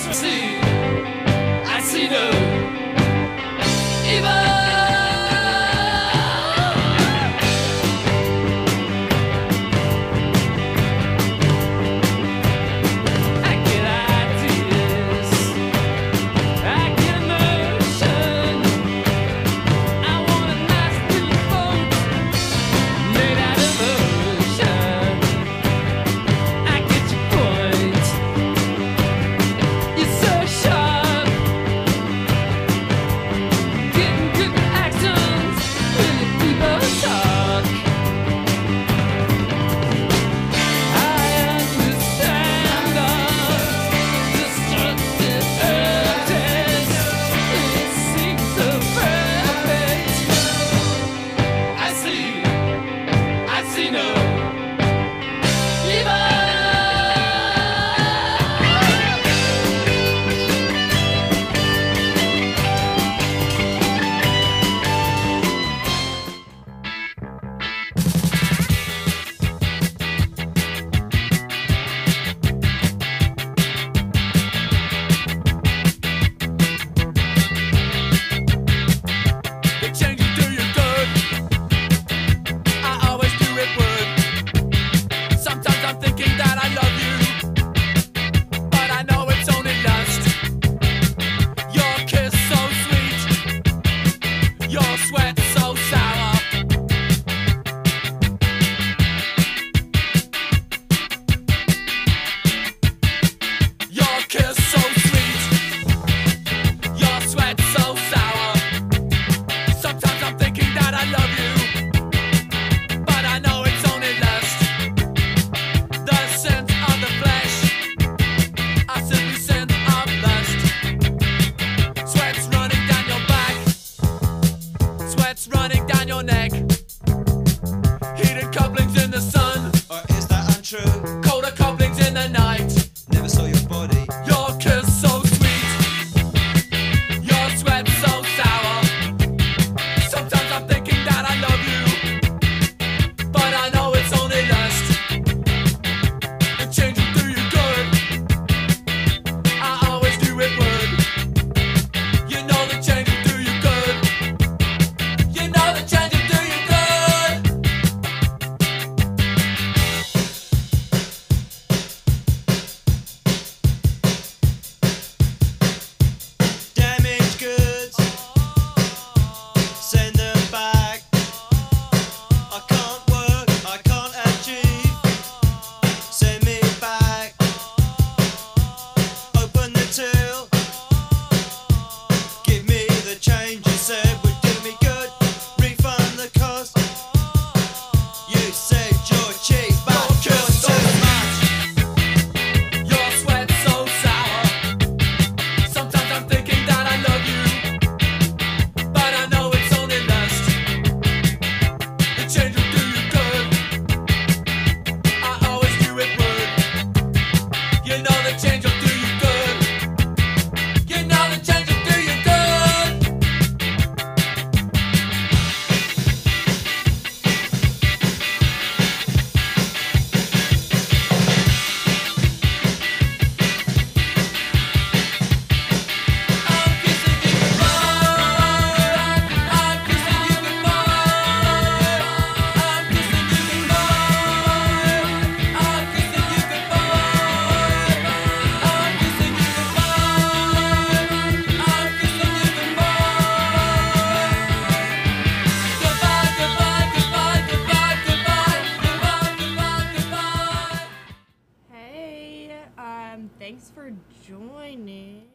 I see no evil. Running down your neck, heated couplings in the sun, or is that untrue? colder couplings in the night. Never saw your body. Your kiss so sweet, your sweat so sour. Sometimes I'm thinking that I love you, but I know it's only lust. The change will do you good, I always do it would. You know the change will do you good. You know the change will do you good. Damaged goods, send them back. I can't work, I can't achieve. Send me back. Open the till. Give me the change you said would do me good. Refund the cost. You said you're cheap, but Your you're kiss so too much. your sweat so sour. Sometimes I'm thinking that I love you, but I know it's only lust. The change will do you good, I always do it would. You know the change will do you good. You know the change will do you good. I'm kissing you goodbye. I'm kissing you goodbye. I'm kissing you goodbye. I'm kissing you goodbye. I'm kissing you goodbye. I'm kissing you goodbye. Goodbye, goodbye, goodbye, goodbye, goodbye, goodbye, goodbye, goodbye. Hey, thanks for joining.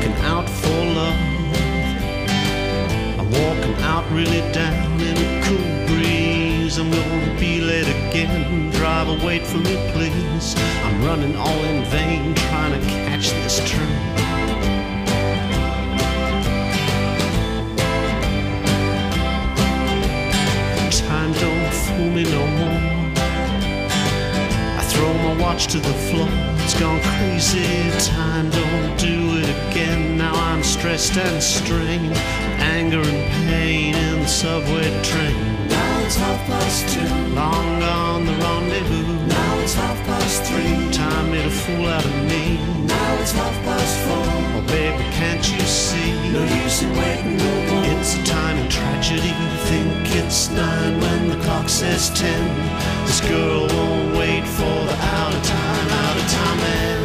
walking out for love. I'm walking out really down in a cool breeze. I'm gonna be late again. Driver, wait for me, please. I'm running all in vain, trying to catch this train. Time don't fool me no more. I throw my watch to the floor. It's gone crazy. Time don't do it again. Now I'm stressed and strained. Anger and pain in the subway train. Now it's 2:30. Long gone the rendezvous. Now it's 3:30. Time made a fool out of me. Now it's 4:30. Oh baby, can't you see? No use in waiting no more. It's a time in tragedy. Think it's 9 when the clock says 10. This girl won't wait for the out of time man.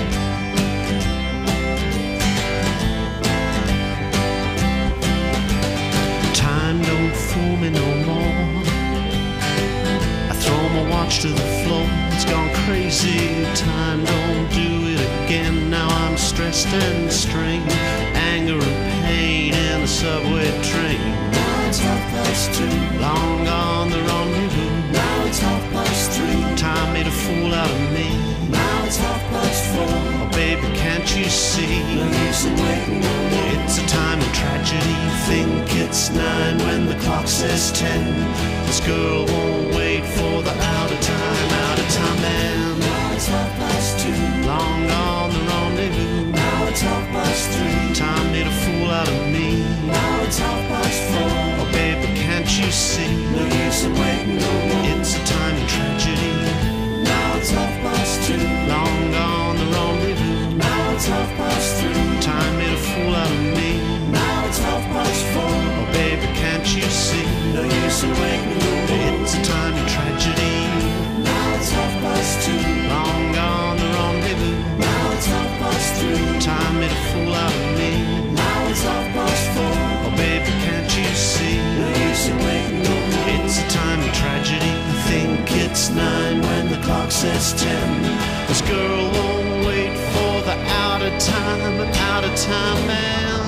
Time don't fool me no more. I throw my watch to the floor. It's gone crazy. Time don't do it again. Now I'm stressed and strained. Anger and pain in the subway train. Now it's 2:30. Long gone the rendezvous. Now it's 3:30. Time made a fool out of me. Now it's 4:30. Oh baby, can't you see? No use in waiting no more. It's a time of tragedy. Think it's 9 when the clock says 10. This girl won't wait for the out of time man. Now it's 2:30. Long gone the rendezvous. Now it's 3:30. Time made a fool out of me. Now it's 4:30. Oh baby, can't you see? No use in waiting no more. It's a time of tragedy. Now it's 2:30. Long gone the rendezvous. Now it's 3:30. Time made a fool out of me. Now it's 4:30. Oh baby, can't you see? No use in waiting no more. It's a time of tragedy. Now it's 2:30. Long gone the rendezvous. Now it's 4:30. Time made a fool out of me. Now it's 4:30. Oh baby, can't you see? No use in waiting no more. It's a time of tragedy. Think it's 9 when the clock says 10. This girl won't wait for the out of time man.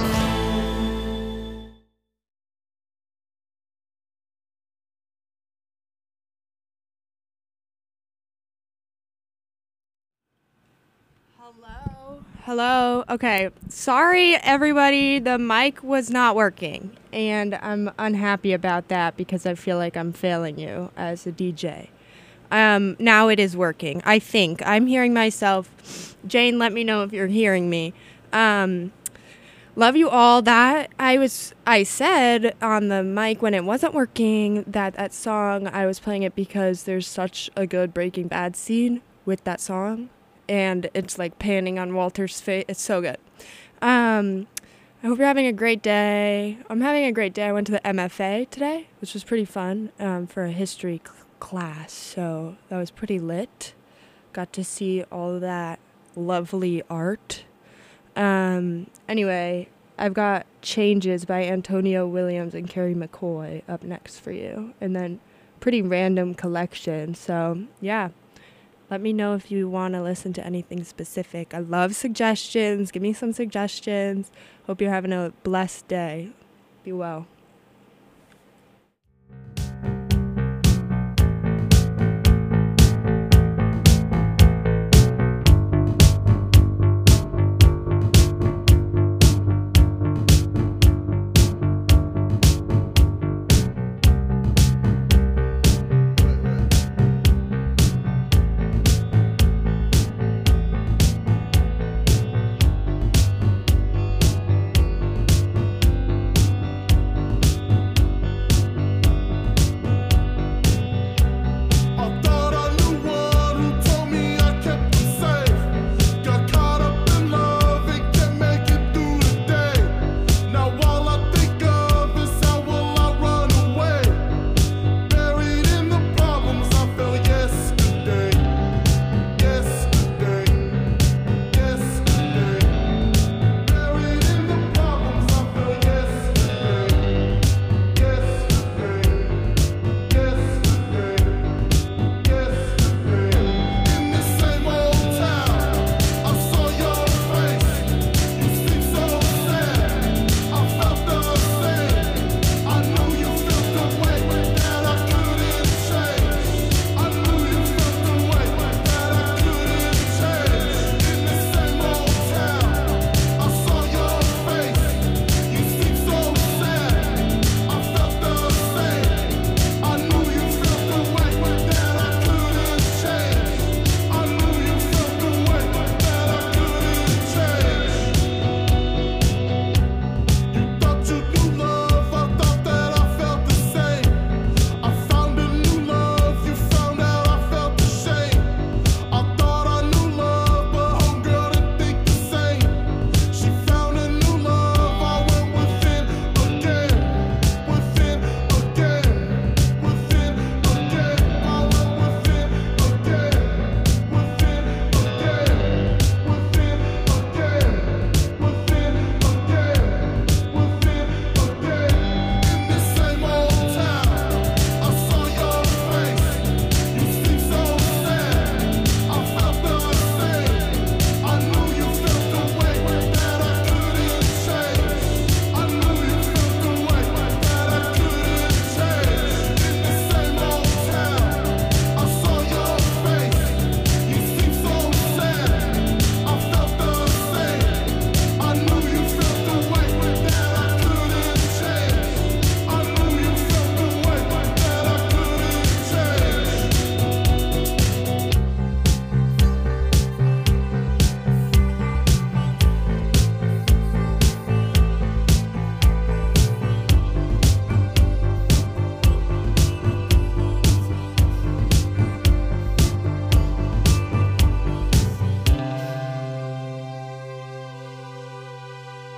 Hello. Okay. Sorry, everybody. The mic was not working, and I'm unhappy about that because I feel like I'm failing you as a DJ. Now it is working. I think I'm hearing myself. Jane, let me know if you're hearing me. Love you all. That I said on the mic when it wasn't working that song, I was playing it because there's such a good Breaking Bad scene with that song. And it's like panning on Walter's face. It's so good. I hope you're having a great day. I'm having a great day. I went to the MFA today, which was pretty fun for a history class. So that was pretty lit. Got to see all of that lovely art. Anyway, I've got Changes by Antonio Williams and Carrie McCoy up next for you. And then pretty random collection. So yeah. Let me know if you want to listen to anything specific. I love suggestions. Give me some suggestions. Hope you're having a blessed day. Be well.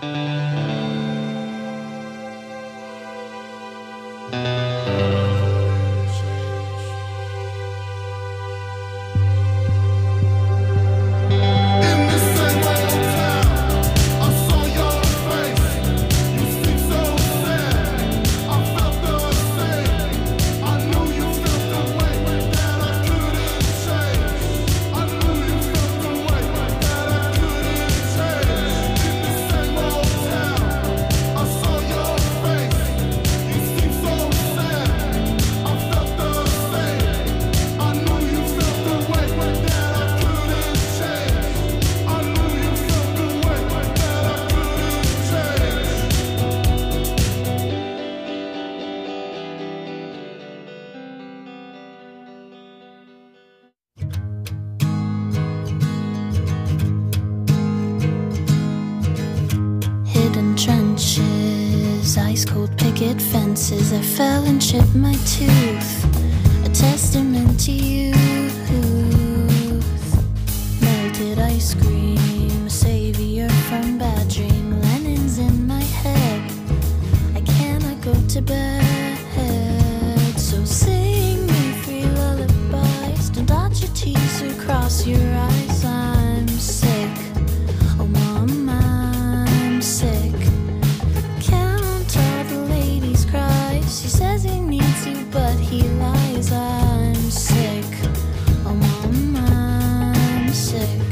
Ice-cold picket fences. I fell and chipped my tooth, a testament to youth. Melted ice cream, a savior from bad dream. Lennon's in my head, I cannot go to bed. So sing me three lullabies, don't dot your T's or cross your eyes. I'm sick, oh mama, I'm sick. She says he needs you, but he lies. I'm sick, oh mama, I'm sick.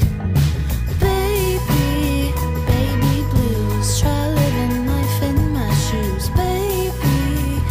Baby, baby blues, try living life in my shoes. Baby,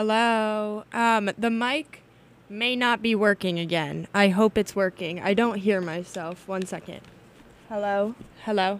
Hello. The mic may not be working again. I hope it's working. I don't hear myself. 1 second. Hello? Hello?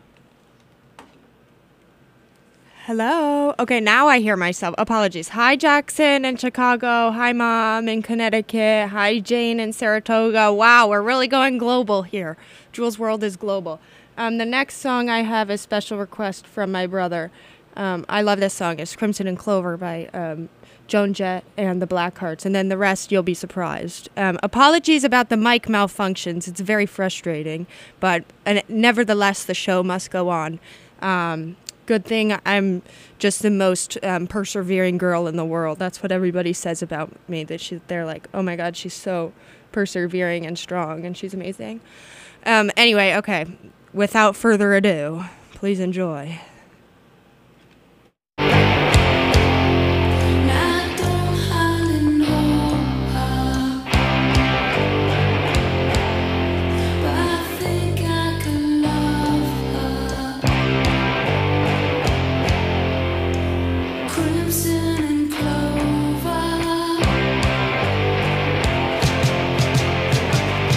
Hello? Okay, now I hear myself. Apologies. Hi, Jackson in Chicago. Hi, Mom in Connecticut. Hi, Jane in Saratoga. Wow, we're really going global here. Jules' World is global. The next song I have a special request from my brother. I love this song. It's Crimson and Clover by Joan Jett and the Blackhearts. And then the rest, you'll be surprised. Apologies about the mic malfunctions. It's very frustrating. But nevertheless, the show must go on. Good thing I'm just the most persevering girl in the world. That's what everybody says about me. They're like, oh my God, she's so persevering and strong, and she's amazing. Anyway, okay. Without further ado, please enjoy.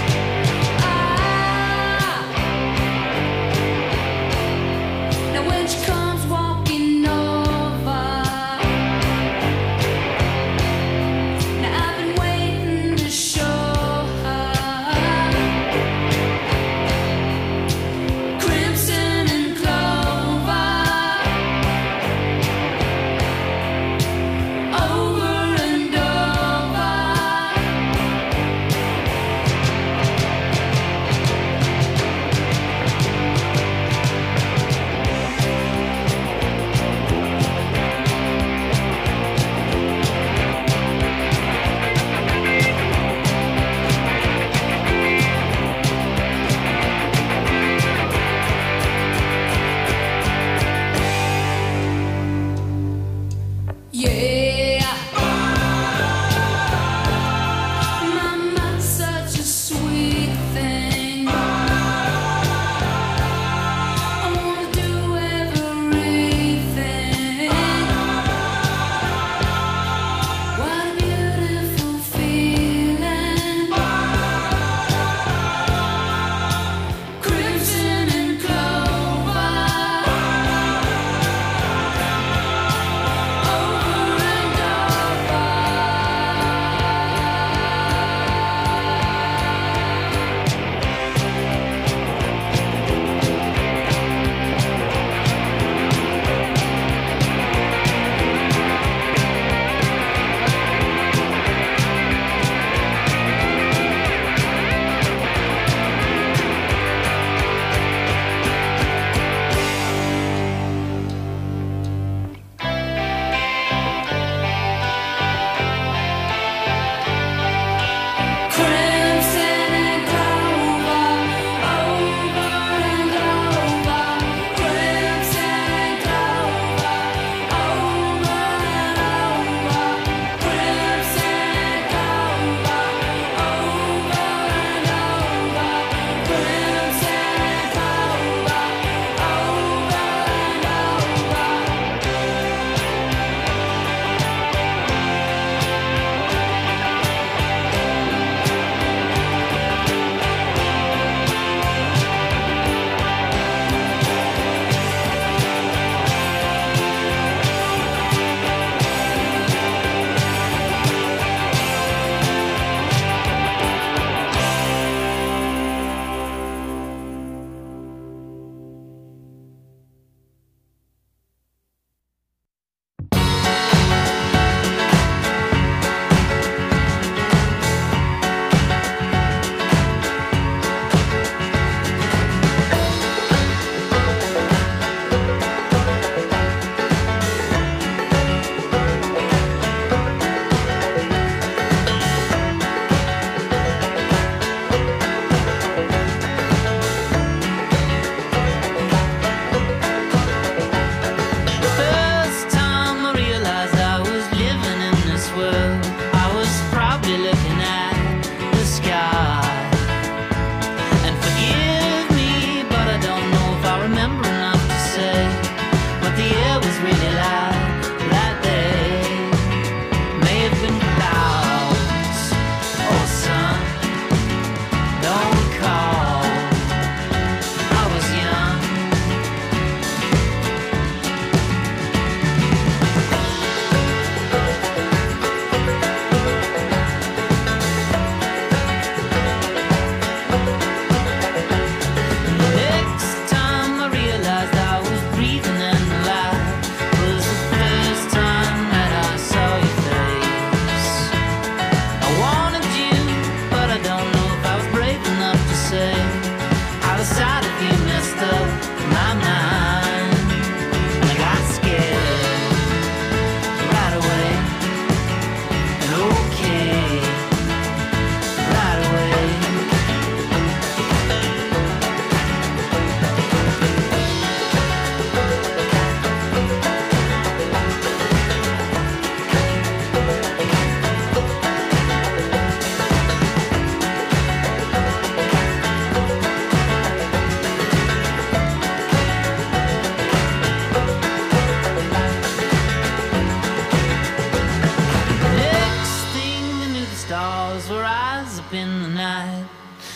When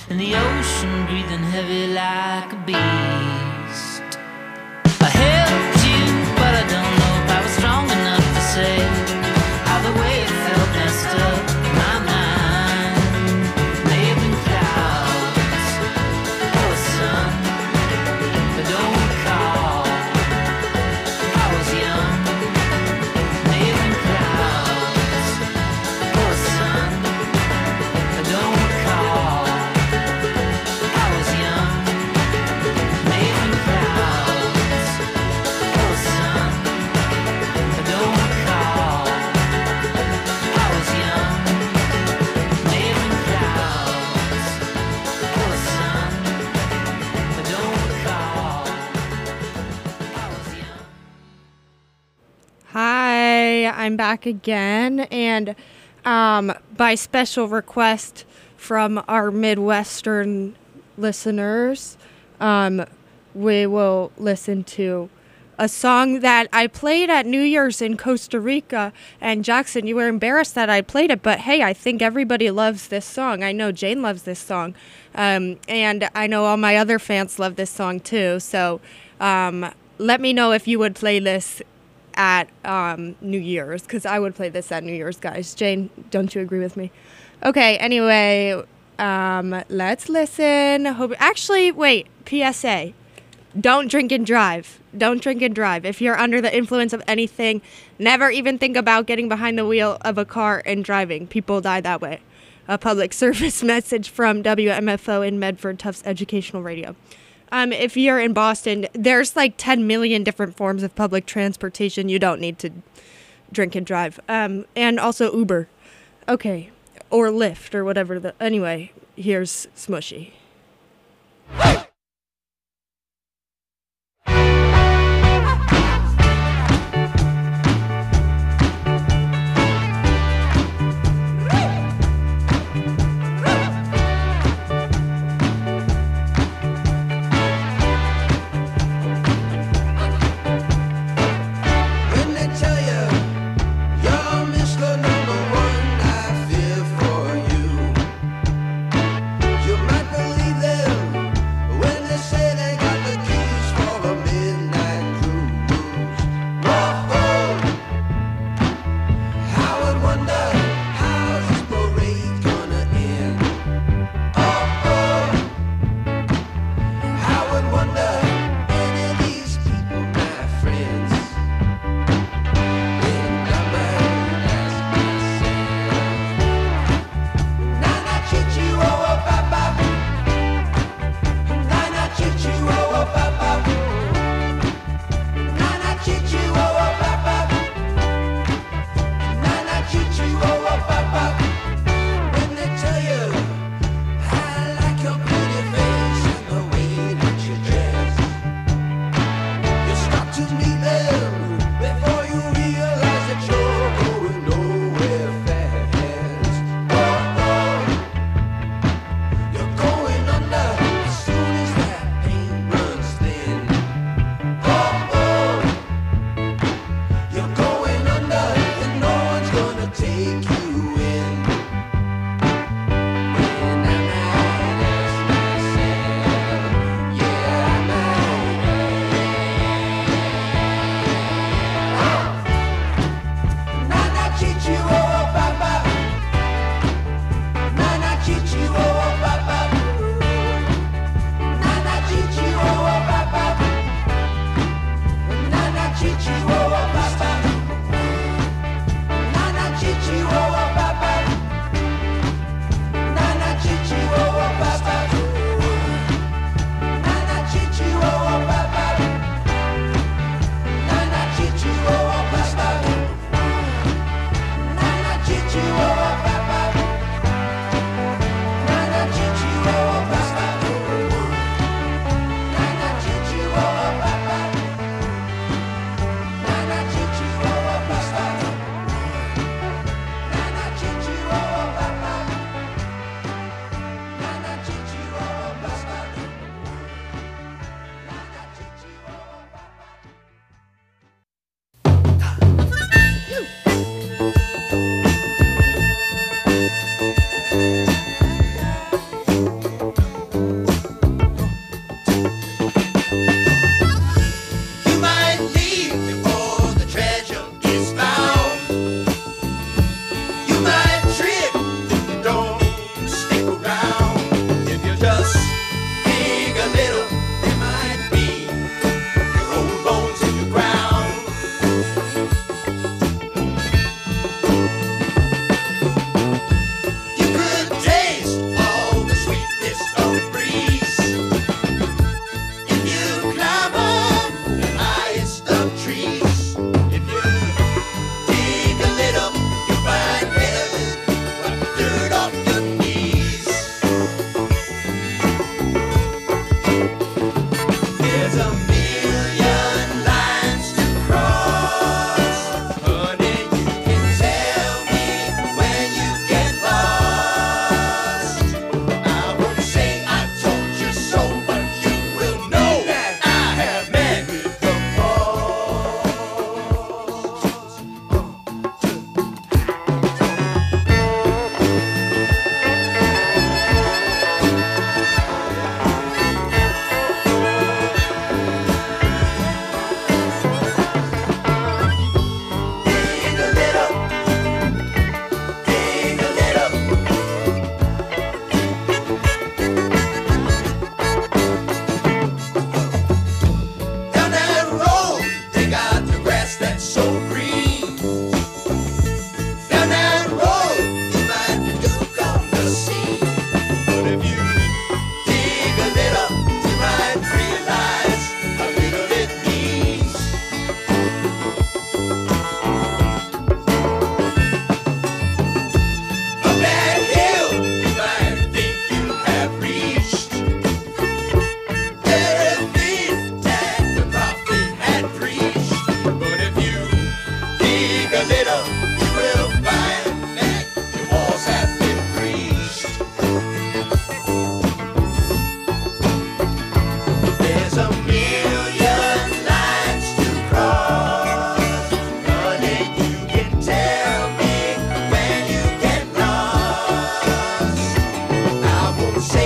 in the ocean, breathing heavy like a beast. I helped you, but I don't know if I was strong enough to say how the way it felt messed up my mind. May have been clouds or sun, but don't recall. I was young. May have been clouds or sun, but don't recall. I was young. May have been clouds or sun, but don't recall. I was young. May have been clouds or sun, but don't recall. I was young. Hi, I'm back again, and by special request from our Midwestern listeners, we will listen to a song that I played at New Year's in Costa Rica. And Jackson, you were embarrassed that I played it, but hey, I think everybody loves this song. I know Jane loves this song, and I know all my other fans love this song too. So let me know if you would play this at New Year's, because I would play this at New Year's, guys. Jane, don't you agree with me? Okay, anyway, let's listen. Actually, wait, PSA. Don't drink and drive. Don't drink and drive. If you're under the influence of anything, never even think about getting behind the wheel of a car and driving. People die that way. A public service message from WMFO in Medford, Tufts Educational Radio. If you're in Boston, there's like 10 million different forms of public transportation. You don't need to drink and drive. And also Uber. Okay. Or Lyft or whatever. Anyway, here's Smushy. When they tell you you're Mr. Number One, I fear for you. You might believe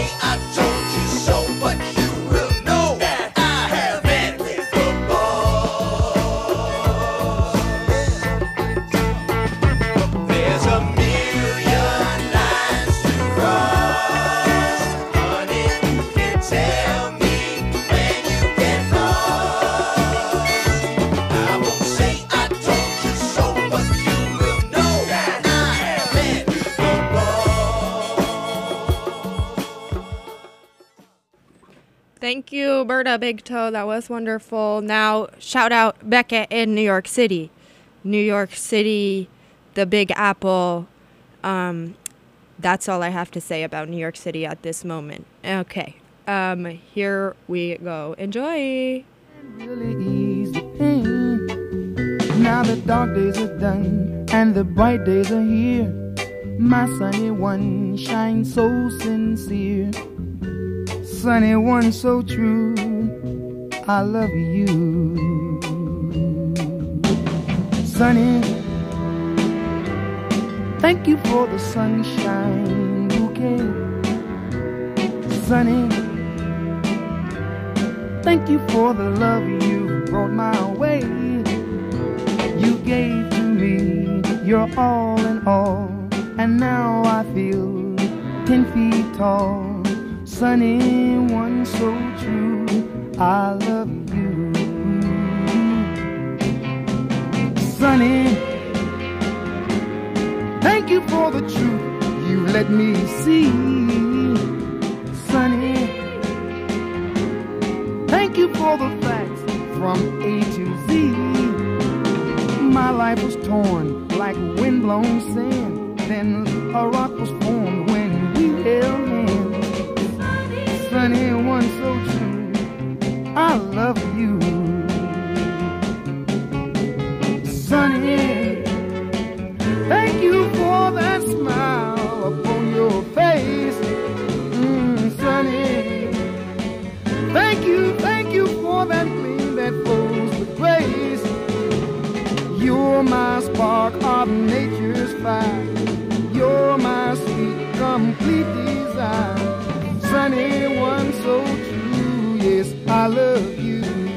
say I told you so, but you will know that I have been with the boss. There's a million lines to cross. Honey, you can tell me when you get lost. I won't say I told you so, but you will know that I have been with the boss. Thank you, Berta Big Toe. That was wonderful. Now, shout out Becca in New York City. New York City, the Big Apple. That's all I have to say about New York City at this moment. Okay. Here we go. Enjoy. Really ease the pain. Now the dark days are done and the bright days are here. My sunny one shines so sincere. Sunny one so true. I love you. Sunny, thank you for the sunshine bouquet. Sunny, thank you for the love you brought my way. You gave to me your all in all, and now I feel 10 feet tall. Sunny one so true, I love you. Sunny, thank you for the truth you let me see. Sunny, thank you for the facts from A to Z. My life was torn like windblown sand. Then a rock was formed when we held hands. Sunny one so true, I love you. Sunny, thank you for that smile upon your face. Sunny, thank you for that gleam that flows with grace. You're my spark of nature's fire. You're my sweet, complete desire. Sunny one so true, yes, I love you.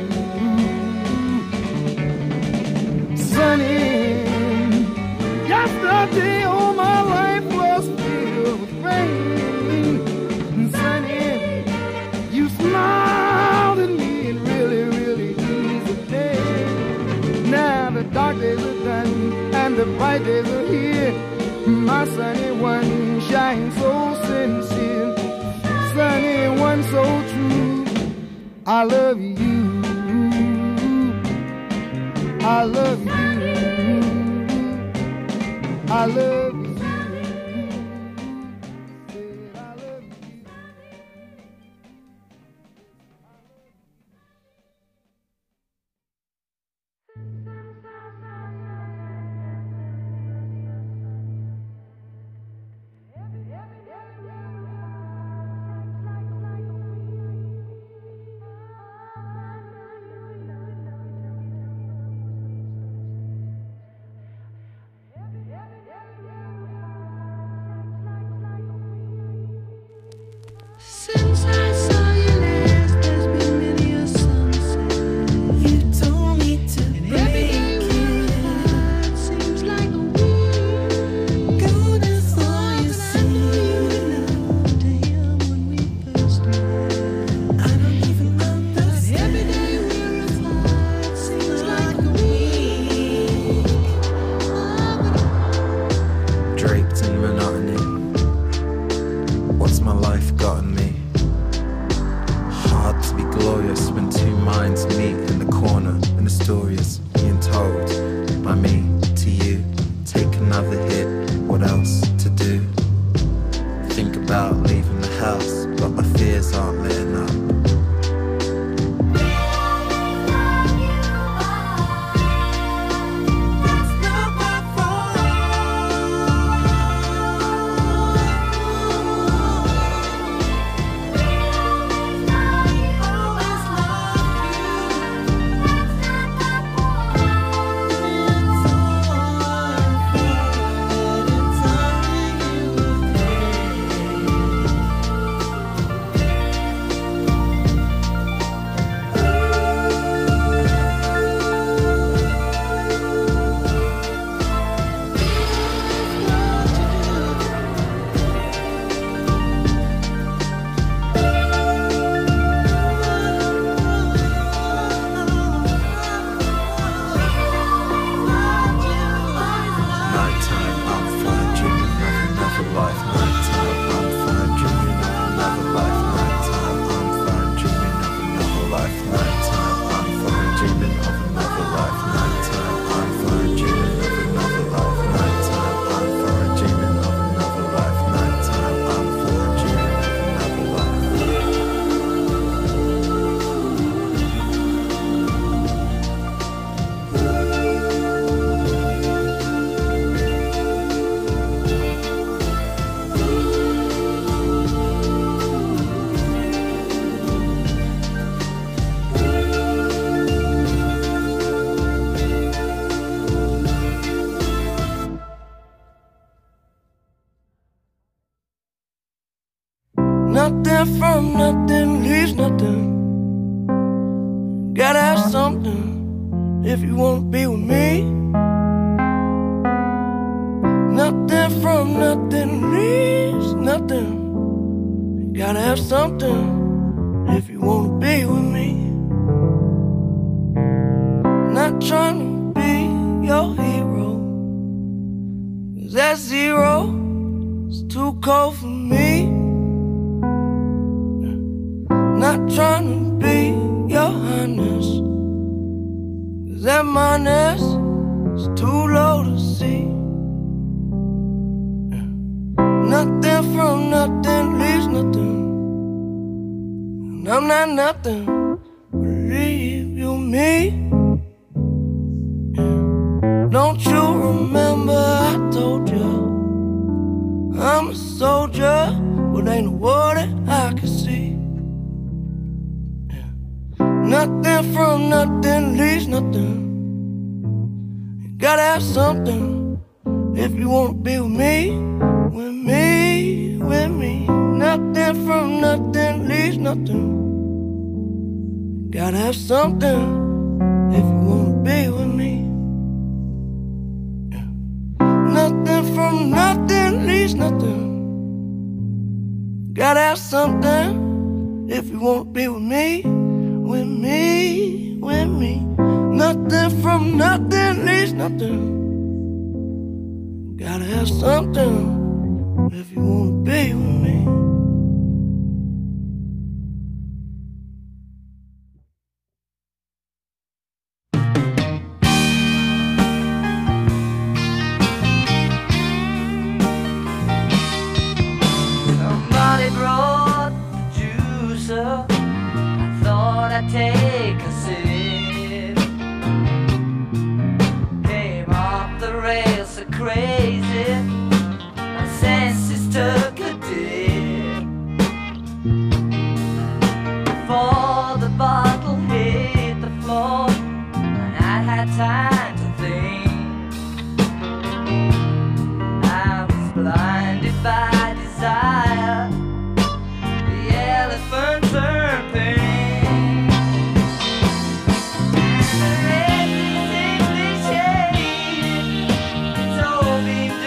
Sunny, yesterday all my life was filled with rain. Sunny, you smiled at me and really, really eased the day. Now the dark days are done and the bright days are here. My sunny one shines so sincere. Sunny one so true, I love you. I love you. I love you. Said I love you. Since I saw you last, there's been many a sunset. You told me to break it. Seems like a week. Good as all you see. To him when we first met. I don't even understand. Every day we're apart. Seems like a week. Draped in monotony. What's my life gotten me? Hard to be glorious when two minds meet in the corner and the story is being told by me to you. Take another hit, what else to do? Think about leaving the house, but my fears aren't letting up. Nothing from nothing leaves nothing. Gotta have something if you wanna be with me. Nothing from nothing leaves nothing. Gotta have something if you wanna be with me. Not trying to be your hero, 'cause that zero is too cold for me. Not trying to be your highness, 'cause that minus is too low to see. Nothing from nothing leaves nothing, and I'm not nothing, believe you me. Don't you remember I told you I'm a soldier, but ain't a war that I can see. Nothing from nothing leaves nothing. You gotta have something if you wanna be with me, with me, with me. Nothing from nothing leaves nothing. You gotta have something if you wanna be with me. Nothing from nothing leaves nothing. Gotta have something if you wanna be with me, with me, with me. Nothing from nothing leaves nothing. Gotta have something if you wanna be with me. Somebody brought the juicer. I thought I'd take a sip. Came off the rails so crazy. My senses took a dip. Before the bottle hit the floor, and I had time to think. I was blinded by desire. The elephant turned pink. The red is simply shaded. It's all been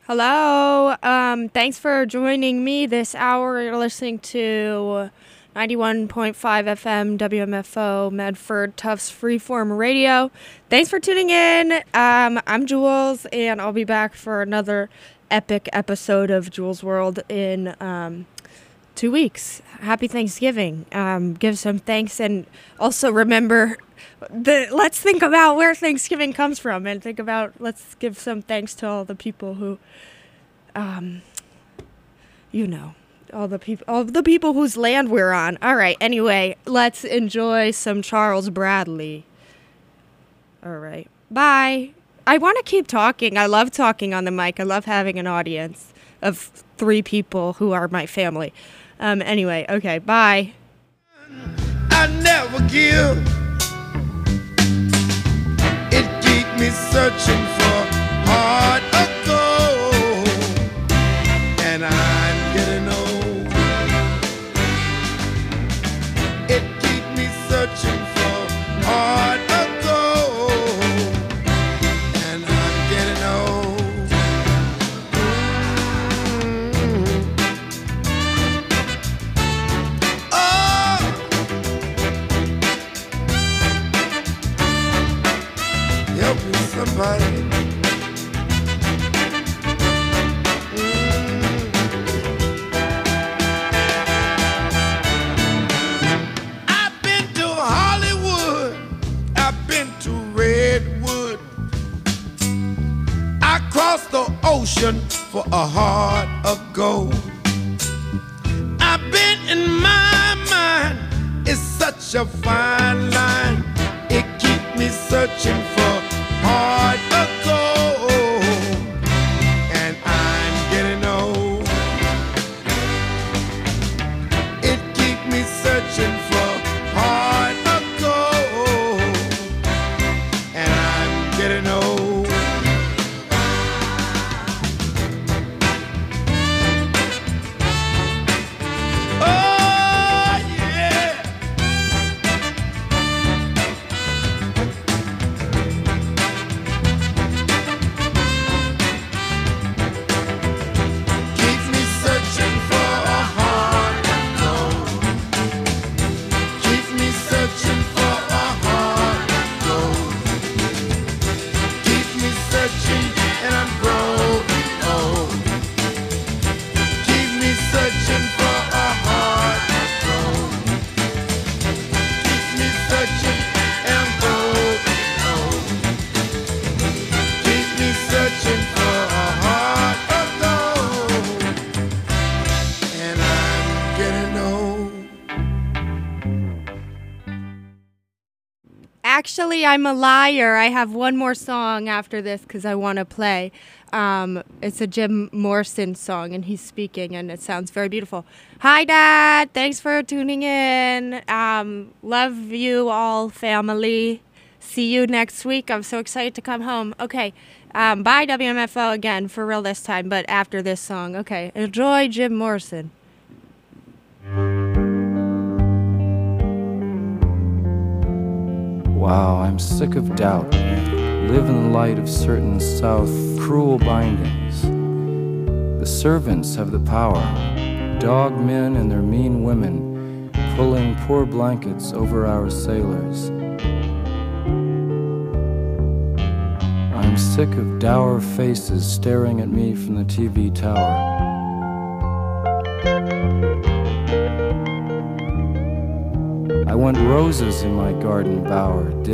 Hello. Thanks for joining me this hour. You're listening to 91.5 FM WMFO Medford Tufts Freeform Radio. Thanks for tuning in. I'm Jules, and I'll be back for another epic episode of Jules World in 2 weeks. Happy Thanksgiving. Give some thanks, and also remember let's think about where Thanksgiving comes from, and let's give some thanks to all the people who, all the people whose land we're on. All right. Anyway, let's enjoy some Charles Bradley. All right. Bye. I want to keep talking. I love talking on the mic. I love having an audience of 3 people who are my family. Anyway. Okay. Bye. I never give. It keep me searching for heart of gold, and I'm getting old. It keep me searching for heart of gold, and I'm getting old. Oh. Help me, somebody. I've been to Hollywood. I've been to Redwood. I crossed the ocean for a heart of gold. I've been in my mind. It's such a fine line. It keeps me searching for heart of gold, and I'm getting old. It keeps me searching for heart of gold, and I'm getting old. Oh yeah. Keep me searching for a heart of gold. Keep me searching for a heart of gold. Keep me searching and I'm growing old. Keep me searching for a heart of gold. Keep me searching and I'm growing old. Keep me searching for a heart of gold, and I'm getting old. Actually, I'm a liar. I have one more song after this because I want to play. It's a Jim Morrison song, and he's speaking, and it sounds very beautiful. Hi, Dad. Thanks for tuning in. Love you all, family. See you next week. I'm so excited to come home. Okay. Bye, WMFO again, for real this time, but after this song. Okay. Enjoy Jim Morrison. Wow, I'm sick of doubt. Live in the light of certain South cruel bindings. The servants have the power, dog men and their mean women, pulling poor blankets over our sailors. I'm sick of dour faces staring at me from the TV tower. I want roses in my garden bower.